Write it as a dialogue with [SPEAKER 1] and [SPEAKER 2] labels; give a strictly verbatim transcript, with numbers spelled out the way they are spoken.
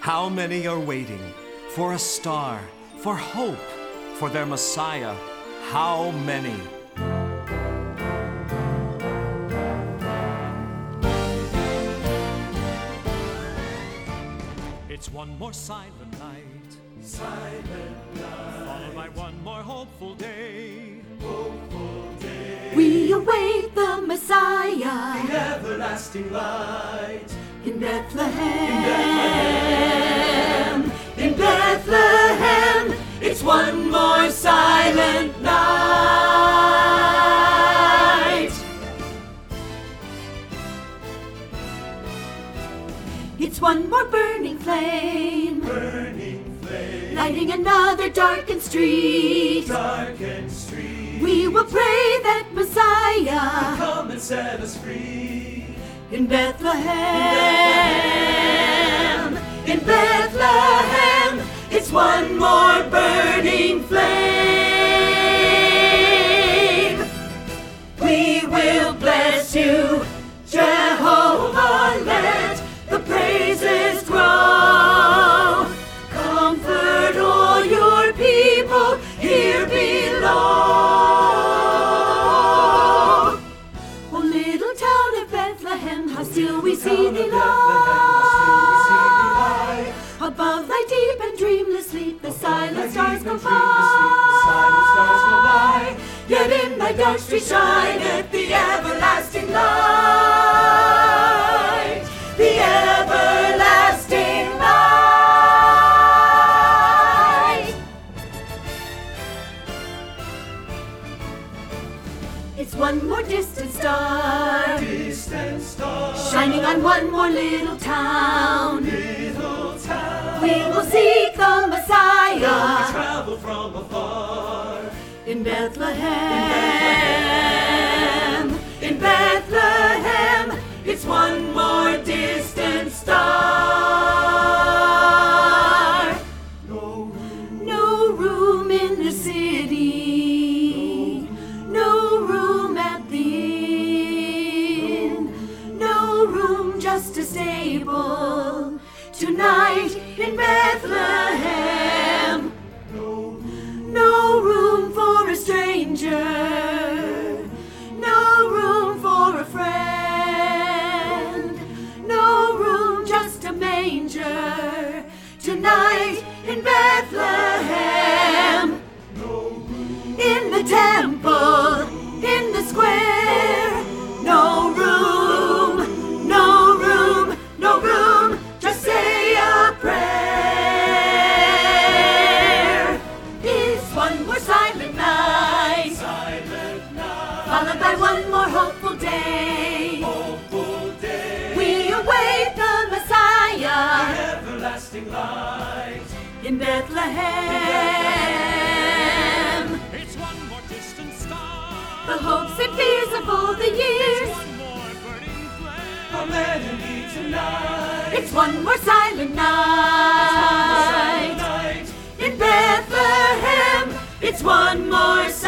[SPEAKER 1] How many are waiting for a star, for hope, for their Messiah? How many? It's one more silent night, silent night, followed by one more hopeful day, hopeful day.
[SPEAKER 2] We await the Messiah,
[SPEAKER 1] the everlasting light,
[SPEAKER 2] in Bethlehem. In Bethlehem, in Bethlehem, it's one more silent night. It's one more burning flame,
[SPEAKER 1] burning flame,
[SPEAKER 2] lighting another darkened street.
[SPEAKER 1] darkened street.
[SPEAKER 2] We will pray that Messiah
[SPEAKER 1] Come and set us free.
[SPEAKER 2] in Bethlehem. In Bethlehem, it's one more burning flame. We will bless you, Jehovah, let the praises grow. Comfort all your people here below. O little town of Bethlehem, how still we see thee lie. Above thy deep and dreamless sleep, the silent stars go by. Yet in thy dark street shineth the everlasting light. The everlasting light. It's one more distant star,
[SPEAKER 1] Distant star,
[SPEAKER 2] shining on one more little town.
[SPEAKER 1] little town.
[SPEAKER 2] We will seek the Messiah
[SPEAKER 1] Travel from afar.
[SPEAKER 2] in Bethlehem. In Bethlehem, it's one more distant star.
[SPEAKER 1] No room,
[SPEAKER 2] No room in the city, no room at the inn, no room, just a stable tonight in Bethlehem.
[SPEAKER 1] no room,
[SPEAKER 2] No room for a stranger, no room for a friend, no room, just a manger tonight in Bethlehem.
[SPEAKER 1] no room,
[SPEAKER 2] In the temple, in the square, no room, no room, no room, just say a prayer. It's one more silent night,
[SPEAKER 1] silent night,
[SPEAKER 2] followed by one more hopeful day.
[SPEAKER 1] hopeful day.
[SPEAKER 2] We await the Messiah
[SPEAKER 1] Everlasting light.
[SPEAKER 2] in Bethlehem.
[SPEAKER 1] It's one more distant star.
[SPEAKER 2] The hopes and fears of all the years,
[SPEAKER 1] One more burning flame. A melody tonight.
[SPEAKER 2] it's one more silent night.
[SPEAKER 1] Night.
[SPEAKER 2] In Bethlehem, it's one more silent